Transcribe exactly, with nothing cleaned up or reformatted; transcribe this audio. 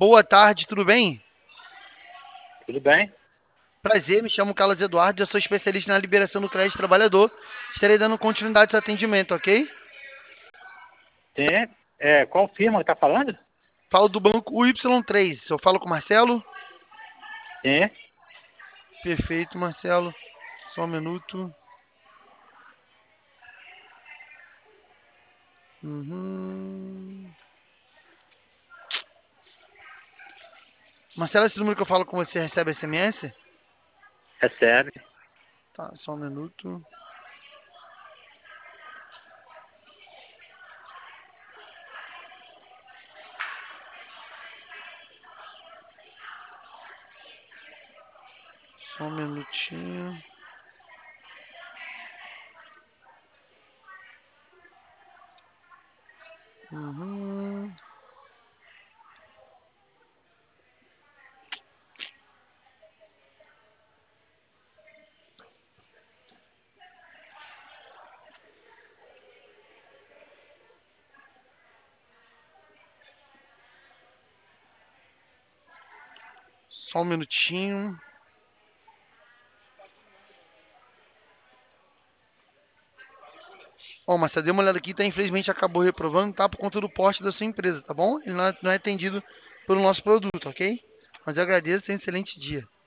Boa tarde, tudo bem? Tudo bem? Prazer, me chamo Carlos Eduardo, eu sou especialista na liberação do crédito trabalhador. Estarei dando continuidade ao seu atendimento, ok? Sim. É, qual firma que tá falando? Falo do banco U Y três. Eu falo com o Marcelo? Sim. Perfeito, Marcelo. Só um minuto. Uhum. Marcelo, esse número que eu falo com você recebe S M S? Recebe. Tá, só um minuto. Só um minutinho. Uhum. Só um minutinho. Ó, mas você deu uma olhada aqui, tá? Infelizmente acabou reprovando, tá? Por conta do porte da sua empresa, tá bom? Ele não é, não é atendido pelo nosso produto, ok? Mas eu agradeço, tenha um excelente dia.